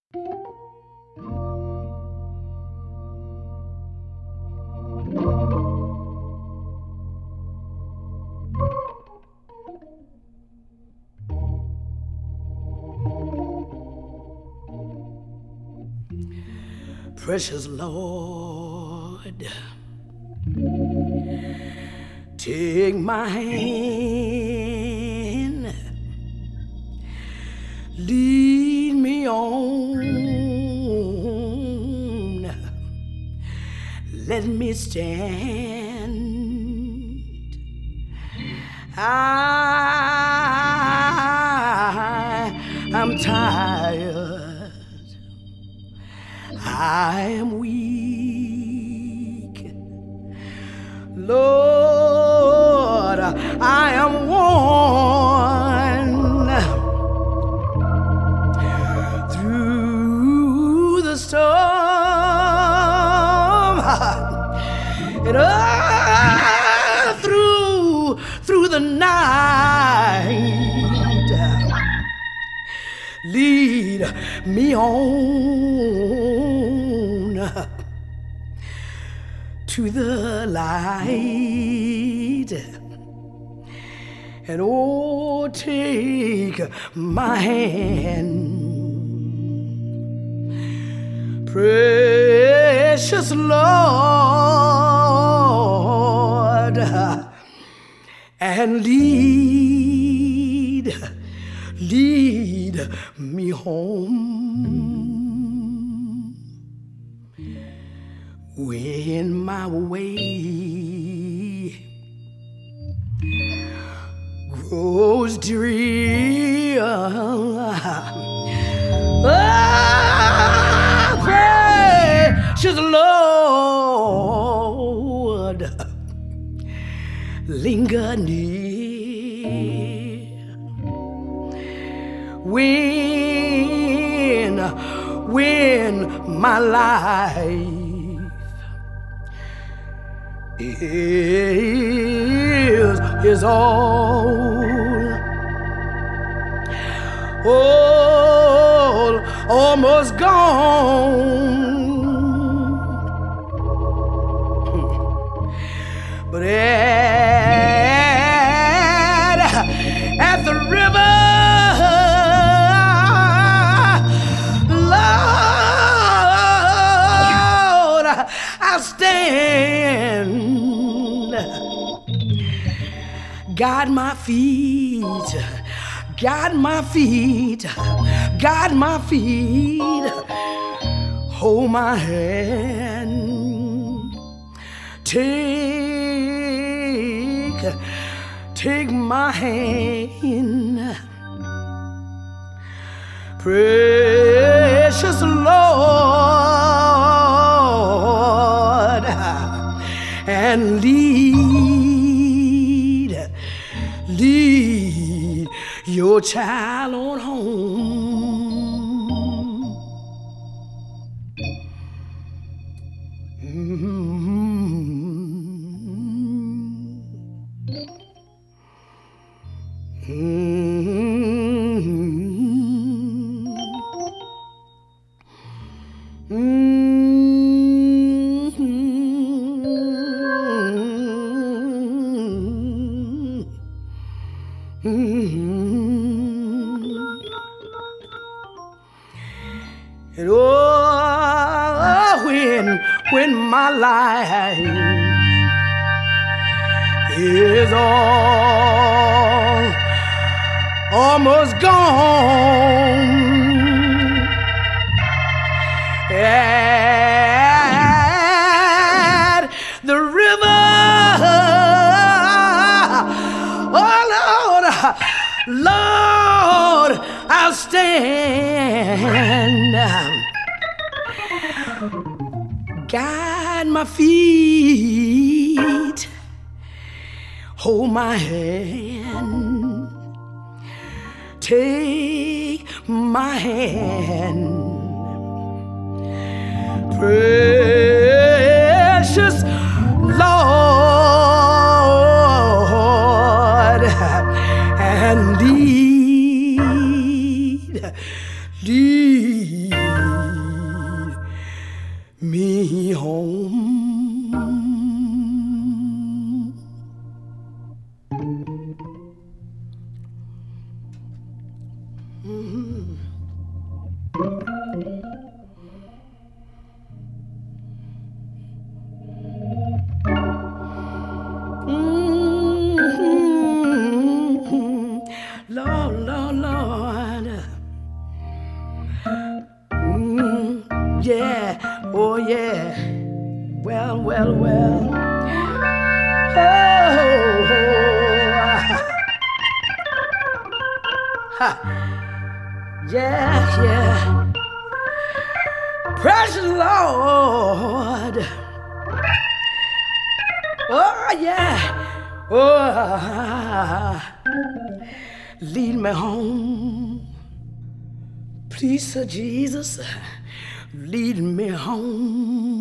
Precious Lord, take my hand, lead me on, let me stand. I'm tired, I am weak, Lord, I am worn through the storm and through the night. Lead me on to the light, and oh, take my hand, precious Lord, and lead me home when my way grows drear. Oh, precious Lord, linger near. When my life is all almost gone, but at the river, I stand. Guide my feet, guide my feet, guide my feet. Hold my hand. Take my hand. Precious Lord, and lead your child on home. And oh, when my life is almost gone, at the river, oh Lord, I'll stand. Guide my feet, hold my hand, take my hand, precious Lord, and lead Mm-hmm. Lord, Lord, Lord. Yeah, oh yeah. Well, well, well. Oh, ha. Yeah, yeah. Precious Lord. Oh, yeah. Oh, lead me home. Please, Sir Jesus, lead me home.